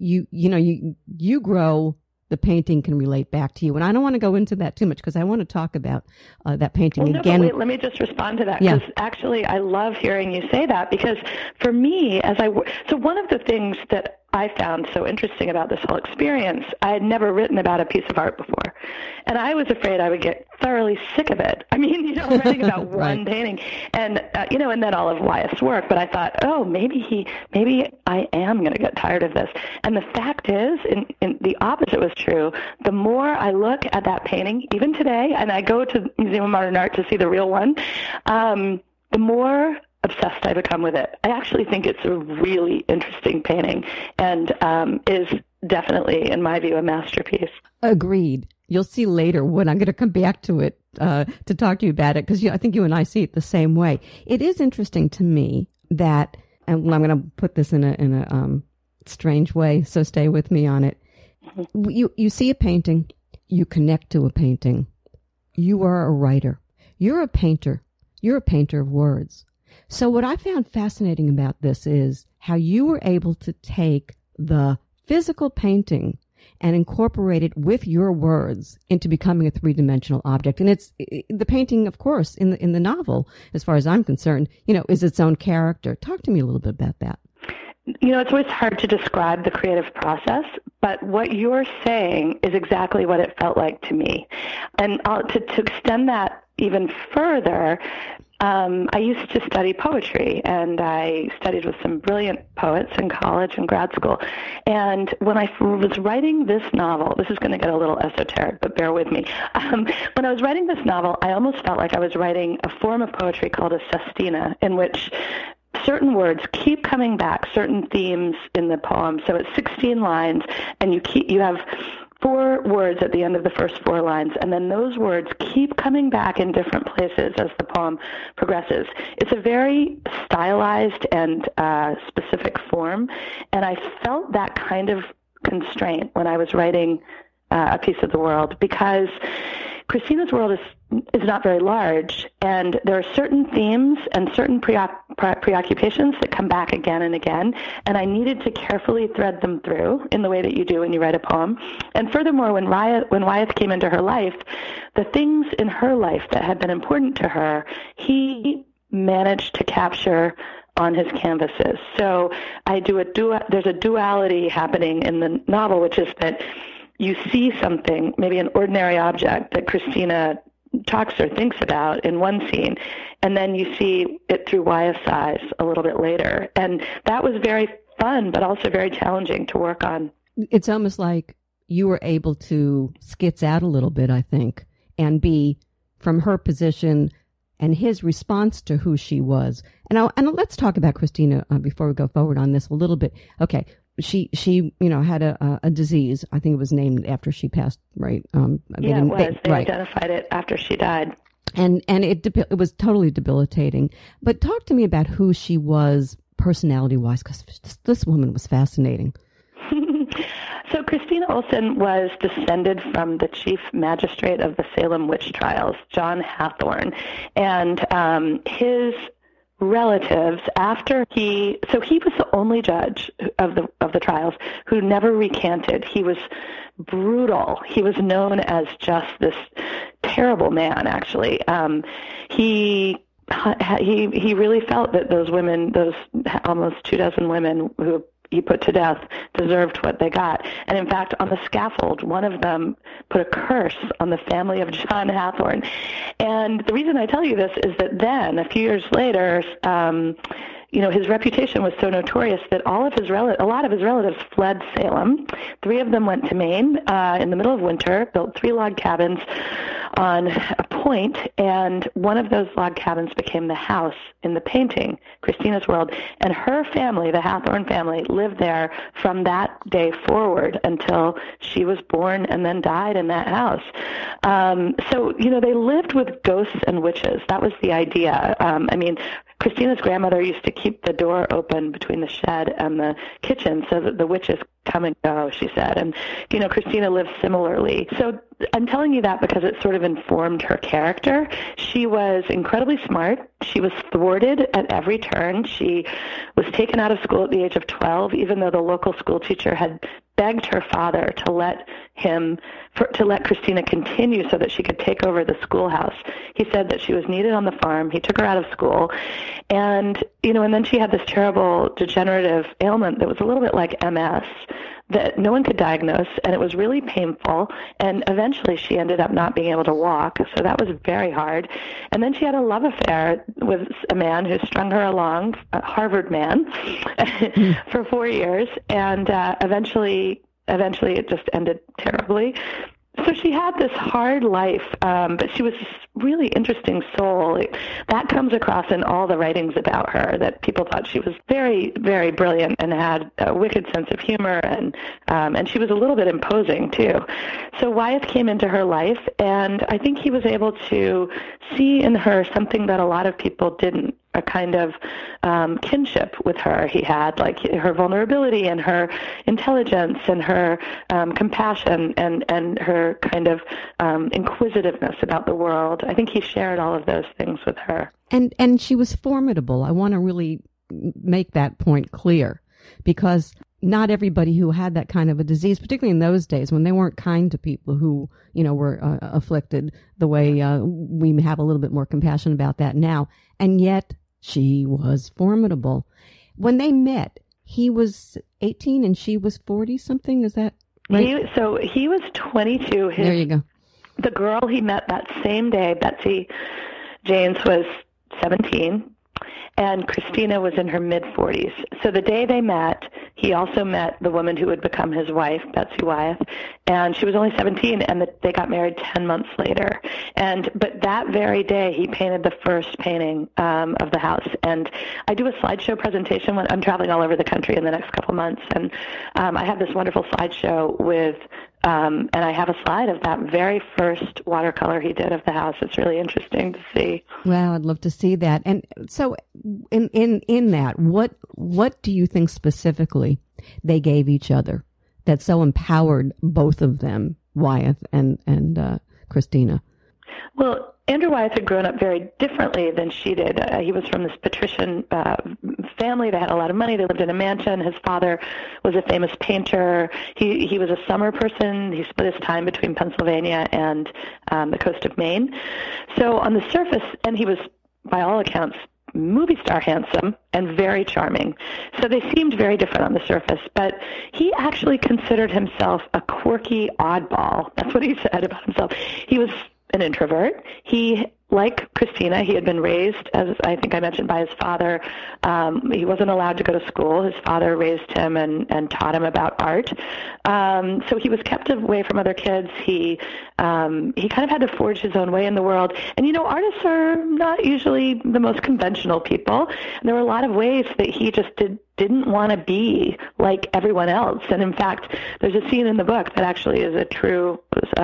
grow. The painting can relate back to you. And I don't want to go into that too much, because I want to talk about that painting again. But wait, let me just respond to that, because actually I love hearing you say that, because for me, so one of the things that I found so interesting about this whole experience, I had never written about a piece of art before. And I was afraid I would get thoroughly sick of it. I mean, writing about one painting and, and then all of Wyeth's work. But I thought, maybe I am going to get tired of this. And the fact is, in the opposite was true. The more I look at that painting, even today, and I go to Museum of Modern Art to see the real one, the more obsessed I become with it. I actually think it's a really interesting painting, and is definitely, in my view, a masterpiece. Agreed. You'll see later when I'm going to come back to it to talk to you about it, because I think you and I see it the same way. It is interesting to me that, and I'm going to put this in a strange way, so stay with me on it. You see a painting, you connect to a painting. You are a writer. You're a painter. You're a painter of words. So what I found fascinating about this is how you were able to take the physical painting and incorporate it with your words into becoming a three-dimensional object. And it's the painting, of course, in the novel, as far as I'm concerned, is its own character. Talk to me a little bit about that. It's always hard to describe the creative process, but what you're saying is exactly what it felt like to me. And to extend that even further, I used to study poetry, and I studied with some brilliant poets in college and grad school. And when I was writing this novel, this is going to get a little esoteric, but bear with me. When I was writing this novel, I almost felt like I was writing a form of poetry called a sestina, in which certain words keep coming back, certain themes in the poem. So it's 16 lines, and you have 4 words at the end of the first 4 lines, and then those words keep coming back in different places as the poem progresses. It's a very stylized and specific form, and I felt that kind of constraint when I was writing A Piece of the World, because Christina's world is not very large, and there are certain themes and certain preoccupations that come back again and again, and I needed to carefully thread them through in the way that you do when you write a poem. And furthermore, when Wyeth came into her life, the things in her life that had been important to her, he managed to capture on his canvases. So there's a duality happening in the novel, which is that you see something, maybe an ordinary object that Christina talks or thinks about in one scene, and then you see it through Wyeth's eyes a little bit later. And that was very fun, but also very challenging to work on. It's almost like you were able to skits out a little bit, I think, and be from her position and his response to who she was. And let's talk about Christina before we go forward on this a little bit. Okay. She had a disease. I think it was named after she passed, right? Yeah, it was. They identified it after she died. And it was totally debilitating. But talk to me about who she was personality-wise, because this woman was fascinating. So Christina Olson was descended from the chief magistrate of the Salem witch trials, John Hathorne. And his relatives, he was the only judge of the trials who never recanted. He was brutal. He was known as just this terrible man, actually. He really felt that those women, those almost 24 women who he put to death, deserved what they got. And in fact, on the scaffold, one of them put a curse on the family of John Hathorne. And the reason I tell you this is that then, a few years later, his reputation was so notorious that a lot of his relatives fled Salem. 3 of them went to Maine in the middle of winter, built 3 log cabins on a point, and one of those log cabins became the house in the painting, Christina's World. And her family, the Hathorne family, lived there from that day forward until she was born and then died in that house. So they lived with ghosts and witches. That was the idea. Christina's grandmother used to keep the door open between the shed and the kitchen so that the witches come and go, she said. And, Christina lived similarly. So I'm telling you that because it sort of informed her character. She was incredibly smart. She was thwarted at every turn. She was taken out of school at the age of 12, even though the local school teacher had begged her father to let Christina continue so that she could take over the schoolhouse. He said that she was needed on the farm. He took her out of school. And, and then she had this terrible degenerative ailment that was a little bit like MS that no one could diagnose, and it was really painful. And eventually she ended up not being able to walk, so that was very hard. And then she had a love affair with a man who strung her along, a Harvard man, for 4 years, and eventually it just ended terribly. So she had this hard life, but she was this really interesting soul. That comes across in all the writings about her, that people thought she was very, very brilliant and had a wicked sense of humor, and she was a little bit imposing, too. So Wyeth came into her life, and I think he was able to see in her something that a lot of people didn't. a kind of kinship with her. He had like her vulnerability and her intelligence and her compassion and her kind of inquisitiveness about the world. I think he shared all of those things with her. And she was formidable. I want to really make that point clear, because not everybody who had that kind of a disease, particularly in those days when they weren't kind to people who, were afflicted the way we have a little bit more compassion about that now. And yet she was formidable. When they met, he was 18 and she was 40 something. Is that right? He was 22. There you go. The girl he met that same day, Betsy Janes, was 17. And Christina was in her mid-40s. So the day they met, he also met the woman who would become his wife, Betsy Wyeth, and she was only 17, and they got married 10 months later. But that very day, he painted the first painting of the house. And I do a slideshow presentation when I'm traveling all over the country in the next couple months, and I have this wonderful slideshow with and I have a slide of that very first watercolor he did of the house. It's really interesting to see. Well, I'd love to see that. And so in that, what do you think specifically they gave each other that so empowered both of them, Wyeth and Christina? Well, Andrew Wyeth had grown up very differently than she did. He was from this patrician family. They had a lot of money. They lived in a mansion. His father was a famous painter. He was a summer person. He split his time between Pennsylvania and the coast of Maine. So on the surface, and he was, by all accounts, movie star handsome and very charming. So they seemed very different on the surface, but he actually considered himself a quirky oddball. That's what he said about himself. He was an introvert. He, like Christina, he had been raised, as I think I mentioned, by his father. He wasn't allowed to go to school. His father raised him and taught him about art. So he was kept away from other kids. He kind of had to forge his own way in the world. And, artists are not usually the most conventional people. And there were a lot of ways that he just didn't want to be like everyone else. And in fact, there's a scene in the book that actually is a true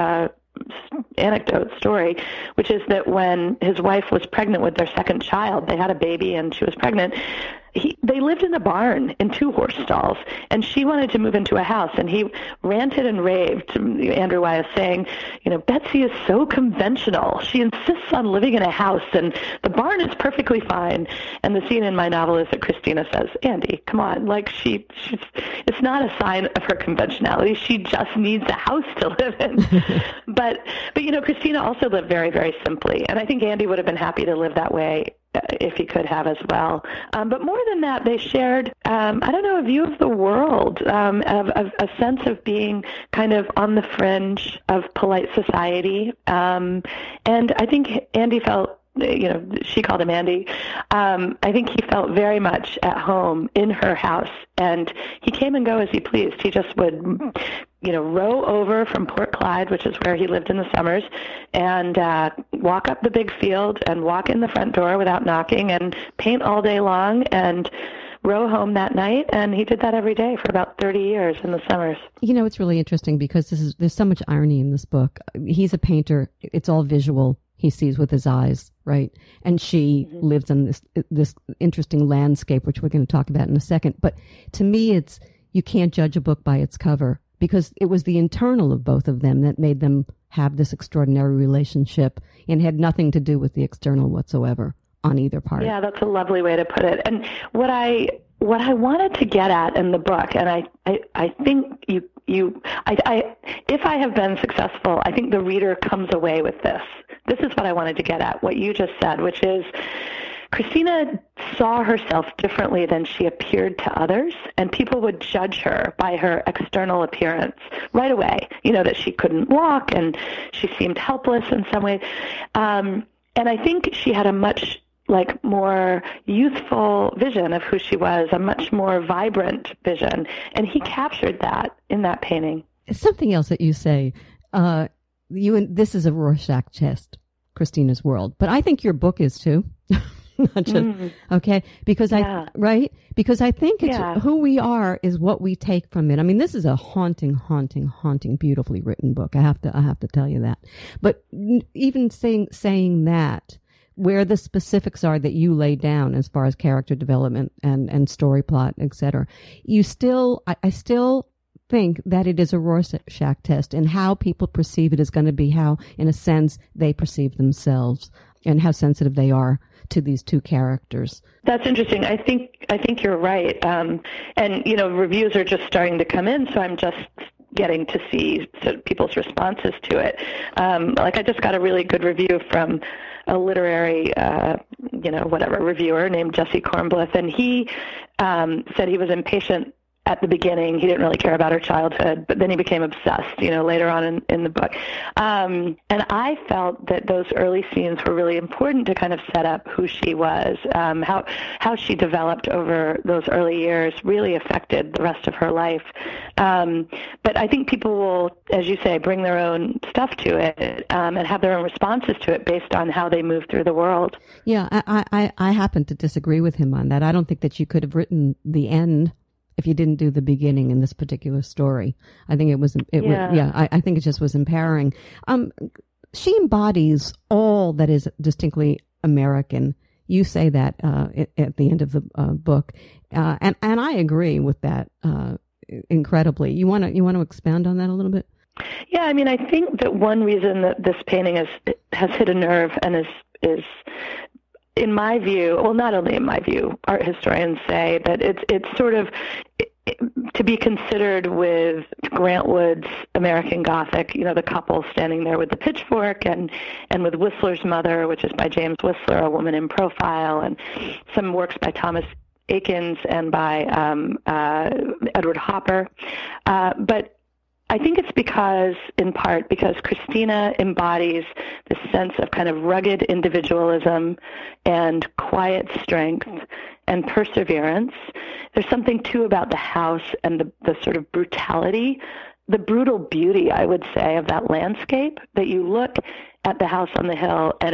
anecdote story, which is that when his wife was pregnant with their second child, they had a baby and she was pregnant. They lived in a barn in 2 horse stalls, and she wanted to move into a house, and he ranted and raved to Andrew Wyeth saying, Betsy is so conventional. She insists on living in a house, and the barn is perfectly fine. And the scene in my novel is that Christina says, Andy, come on, it's not a sign of her conventionality. She just needs a house to live in. But Christina also lived very, very simply, and I think Andy would have been happy to live that way if he could have as well. But more than that, they shared, a view of the world, of a sense of being kind of on the fringe of polite society. And I think Andy felt, she called him Andy. I think he felt very much at home in her house, and he came and go as he pleased. He just would row over from Port Clyde, which is where he lived in the summers, and walk up the big field and walk in the front door without knocking and paint all day long and row home that night. And he did that every day for about 30 years in the summers. It's really interesting because there's so much irony in this book. He's a painter. It's all visual. He sees with his eyes, right? And she lives in this interesting landscape, which we're going to talk about in a second. But to me, you can't judge a book by its cover, because it was the internal of both of them that made them have this extraordinary relationship, and had nothing to do with the external whatsoever on either part. Yeah, that's a lovely way to put it. And what I wanted to get at in the book, and I think if I have been successful, I think the reader comes away with this. This is what I wanted to get at, what you just said, which is Christina saw herself differently than she appeared to others, and people would judge her by her external appearance right away, that she couldn't walk and she seemed helpless in some way. And I think she had a much more youthful vision of who she was, a much more vibrant vision, and he captured that in that painting. Something else that you say, this is a Rorschach test, Christina's world, but I think your book is too. Not just, okay, because because I think it's who we are is what we take from it. I mean, this is a haunting, beautifully written book. I have to tell you that. But even saying that, where the specifics are that you lay down as far as character development and story plot, etc., you still, I still think that it is a Rorschach test, and how people perceive it is going to be how, in a sense, they perceive themselves and how sensitive they are to these two characters. That's interesting. I think you're right. And reviews are just starting to come in, so I'm just getting to see people's responses to it. I just got a really good review from a literary, reviewer named Jesse Kornbluth, and he said he was impatient at the beginning. He didn't really care about her childhood, but then he became obsessed, later on in the book. And I felt that those early scenes were really important to kind of set up who she was. How she developed over those early years really affected the rest of her life. But I think people will, as you say, bring their own stuff to it and have their own responses to it based on how they move through the world. Yeah, I happen to disagree with him on that. I don't think that you could have written the end if you didn't do the beginning in this particular story. I think I think it just was empowering. She embodies all that is distinctly American. You say that at the end of the book, and I agree with that incredibly. You want to expand on that a little bit? Yeah, I mean, I think that one reason that this painting has hit a nerve and is in my view, well, not only in my view, art historians say that it's sort of to be considered with Grant Wood's American Gothic, the couple standing there with the pitchfork, and with Whistler's Mother, which is by James Whistler, a woman in profile, and some works by Thomas Eakins and by Edward Hopper. But I think it's in part because Christina embodies this sense of kind of rugged individualism and quiet strength and perseverance. There's something, too, about the house and the sort of brutality, the brutal beauty, I would say, of that landscape, that you look at the house on the hill and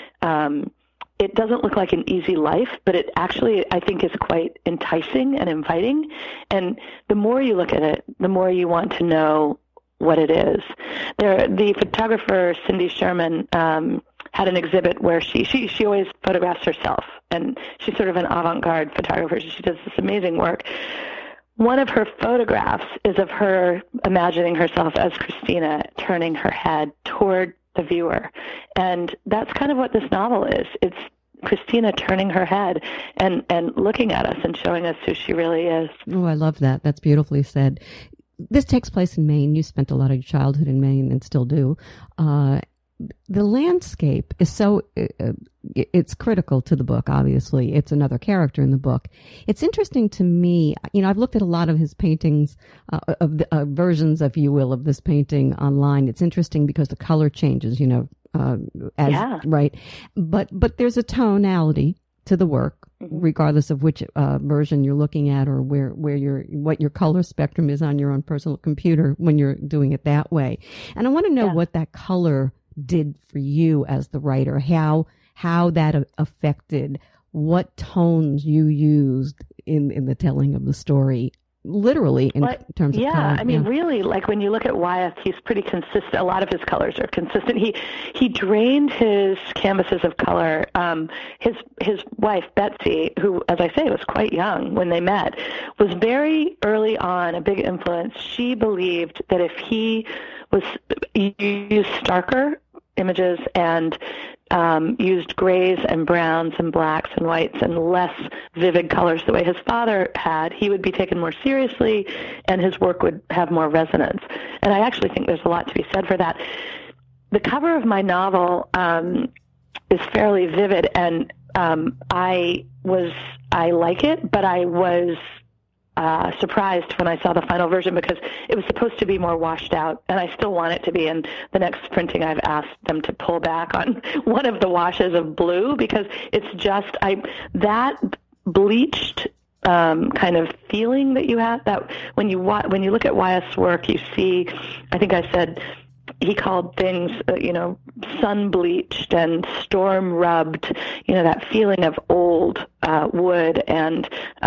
it doesn't look like an easy life, but it actually, I think, is quite enticing and inviting. And the more you look at it, the more you want to know what it is. The photographer, Cindy Sherman, had an exhibit where she always photographs herself, and she's sort of an avant-garde photographer. She does this amazing work. One of her photographs is of her imagining herself as Christina, turning her head toward the viewer. And that's kind of what this novel is. It's Christina turning her head and looking at us and showing us who she really is. Oh, I love that. That's beautifully said. This takes place in Maine. You spent a lot of your childhood in Maine and still do. The landscape is it's critical to the book, obviously. It's another character in the book. It's interesting to me, I've looked at a lot of his paintings, of the versions, if you will, of this painting online. It's interesting because the color changes, right? But there's a tonality to the work, regardless of which version you're looking at or what your color spectrum is on your own personal computer when you're doing it that way. And I want to know what that color did for you as the writer, how that affected what tones you used in the telling of the story, literally in terms of color. I mean, really, like when you look at Wyeth, he's pretty consistent. A lot of his colors are consistent. He drained his canvases of color. His wife, Betsy, who, as I say, was quite young when they met, was very early on a big influence. She believed that if he used starker images and used grays and browns and blacks and whites and less vivid colors the way his father had, he would be taken more seriously and his work would have more resonance. And I actually think there's a lot to be said for that. The cover of my novel is fairly vivid, and I like it, but I was surprised when I saw the final version because it was supposed to be more washed out, and I still want it to be. And the next printing, I've asked them to pull back on one of the washes of blue because it's just that bleached kind of feeling that you have, that when you look at Wyeth's work, you see, I think I said he called things, sun-bleached and storm-rubbed, that feeling of old wood and,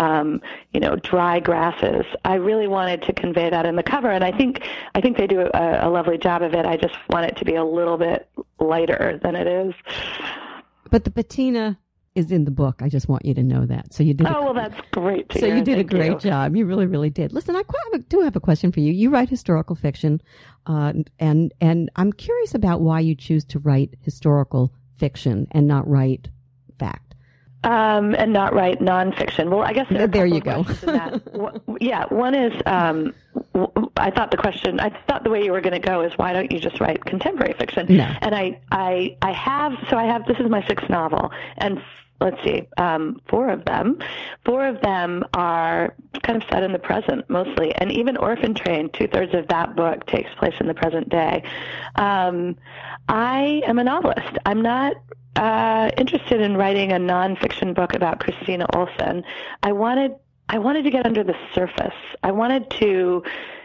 dry grasses. I really wanted to convey that in the cover, and I think they do a lovely job of it. I just want it to be a little bit lighter than it is. But the patina is in the book. I just want you to know that. So you did. Oh, well, that's great. So you did a great job. You really, really did. Listen, I do have a question for you. You write historical fiction, and I'm curious about why you choose to write historical fiction and not write fact. And not write nonfiction. Well, I guess there you go. One is I thought the way you were going to go is why don't you just write contemporary fiction? No. And I have this is my 6th novel, and let's see, 4 of them are kind of set in the present mostly, and even Orphan Train, 2/3 of that book takes place in the present day. I am a novelist. I'm not interested in writing a nonfiction book about Christina Olson. I wanted to get under the surface. I wanted to,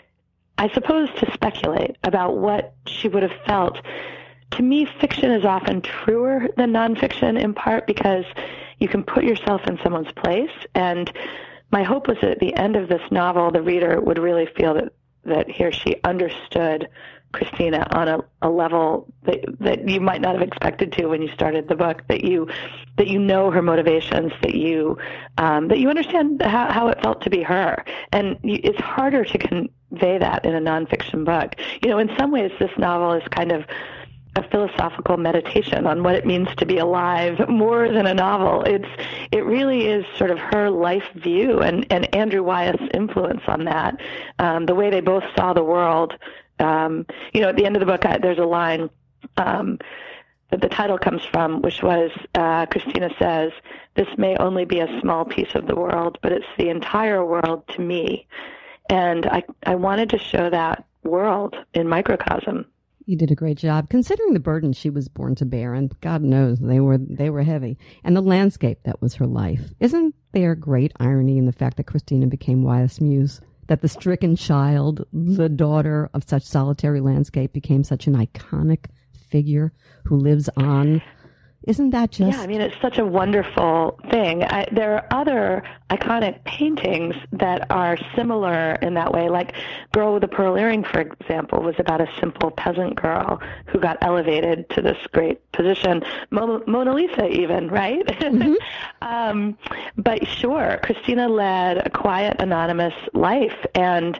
I suppose, to speculate about what she would have felt. To me, fiction is often truer than nonfiction, in part because you can put yourself in someone's place. And my hope was that at the end of this novel, the reader would really feel that he or she understood Christina on a level that you might not have expected to when you started the book, that you know her motivations, that you understand how it felt to be her. And it's harder to convey that in a nonfiction book. In some ways, this novel is kind of a philosophical meditation on what it means to be alive more than a novel. It really is sort of her life view and Andrew Wyeth's influence on that, the way they both saw the world. At the end of the book, there's a line that the title comes from, which was, Christina says, "This may only be a small piece of the world, but it's the entire world to me." And I wanted to show that world in microcosm. You did a great job, considering the burden she was born to bear, and God knows they were heavy, and the landscape that was her life. Isn't there great irony in the fact that Christina became Wyeth's muse? That the stricken child, the daughter of such solitary landscape, became such an iconic figure who lives on. Isn't that just... Yeah, I mean, it's such a wonderful thing. There are other iconic paintings that are similar in that way. Like Girl with a Pearl Earring, for example, was about a simple peasant girl who got elevated to this great position. Mona Lisa even, right? Mm-hmm. But sure, Christina led a quiet, anonymous life, and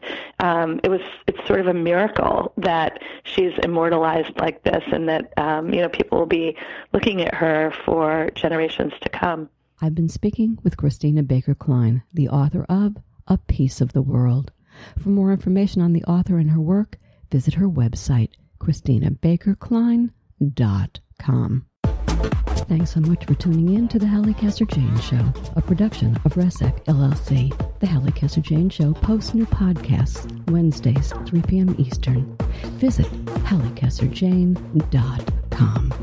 it's sort of a miracle that she's immortalized like this, and that people will be looking at her for generations to come. I've been speaking with Christina Baker Klein, the author of A Piece of the World. For more information on the author and her work, visit her website, ChristinaBakerKlein.com. Thanks so much for tuning in to The Hallie Casser-Jayne Show, a production of RESEC LLC. The Hallie Casser-Jayne Show posts new podcasts Wednesdays, 3 p.m. Eastern. Visit HallieCasserJayne.com.